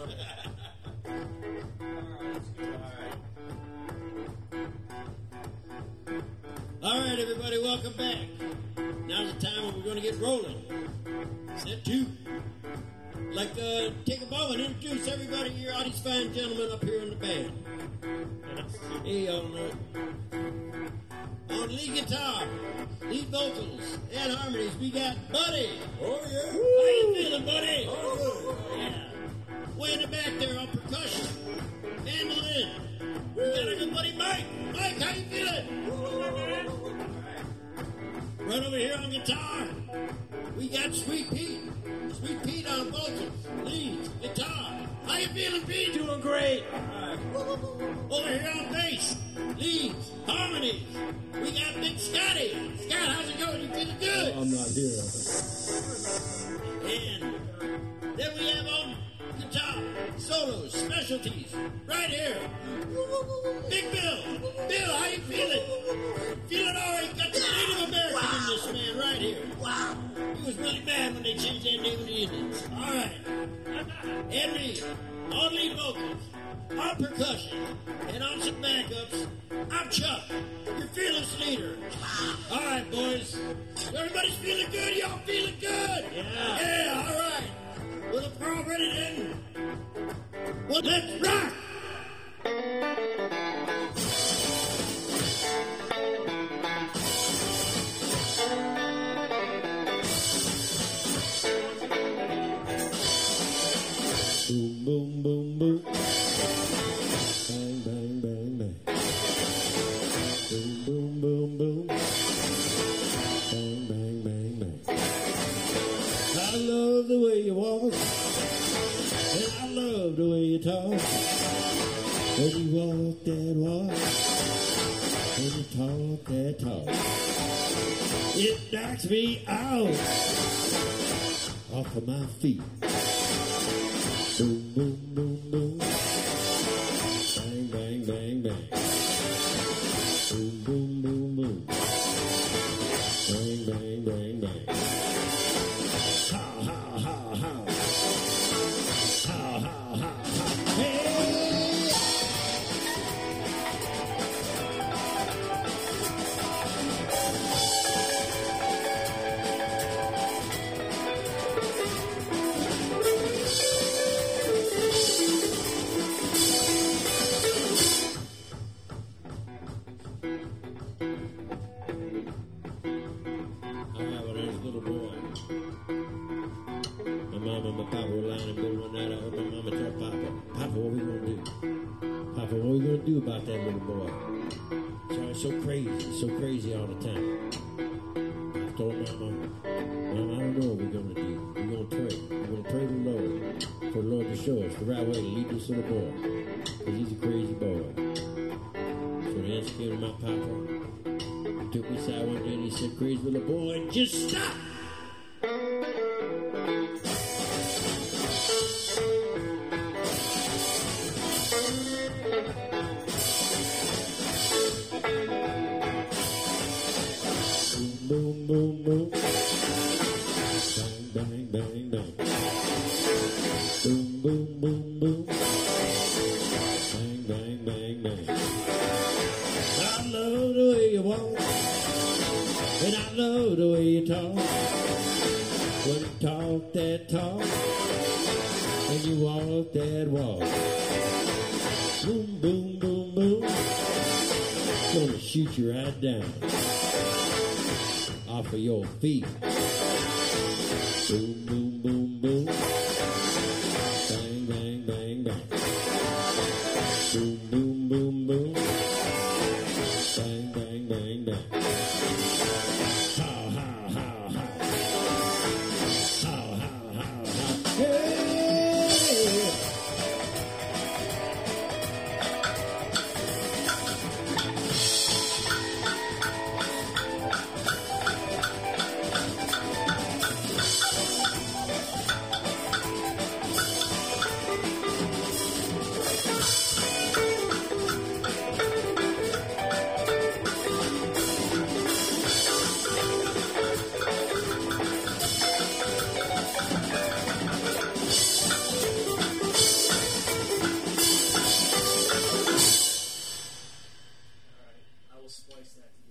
All right, everybody, welcome back. Now's the time when we're going to get rolling. Set two. I'd like to take a moment and introduce everybody here, all these fine gentlemen up here in the band. Hey, y'all know. On lead guitar, lead vocals, and harmonies, we got Buddy. Oh, yeah. How you feeling, Buddy? Oh, Yeah. Way in the back there on percussion, mandolin. We got our good buddy Mike. Mike, how you feeling? Right over here on guitar, we got Sweet Pete. Sweet Pete on vocals, leads, guitar. How you feeling, Pete? Doing great. Over here on bass, leads, harmonies, we got Big Scotty. Scott, how's it going? You feeling good? I'm not here. And then we have on guitar, solos, specialties, right here. Big Bill. Bill, how you feeling? Feeling all right? Got the Native American in this man right here. Wow. He was really mad when they changed their name to the Indians. All right. Henry, on lead vocals, on percussion, and on some backups, I'm Chuck, your fearless leader. All right, boys. Everybody's feeling good? Y'all feeling good? Yeah. Yeah, all right. Well, if we're all ready then, well, let's rock! Boom, boom, boom, boom. Bang, bang, bang, bang. Boom, boom, boom, boom. Bang, bang, bang, bang. I love the way you walk, and I love the way you talk. When you walk that walk, and you talk that talk, it knocks me out off of my feet. Boom, boom, boom, boom. Bang, bang, bang, bang. Boom, boom, boom, boom. Bang, bang, bang, bang. Ha, ha, ha, ha. Ha, ha, ha, ha. Hey! About that little boy. So crazy all the time. I told Mama, I don't know what we're going to do. We're going to pray. We're going to pray to the Lord for the Lord to show us the right way to lead this little boy. Because he's a crazy boy. So the answer came to my papa. He took me aside one day and he said, crazy little boy, just stop! Boom, boom, boom. Bang, bang, bang, bang. Boom, boom, boom, boom. Bang, bang, bang, bang. I love the way you walk, and I love the way you talk. When you talk that talk, and you walk that walk. Boom, boom, boom, boom. Gonna shoot you right down off of your feet. Boom, boom, boom, boom. Bang, bang, bang, bang. Boom, boom, boom, boom. Bang, bang, bang, bang. How, how, how, how. How, how, how, how. Hey! will splice that together.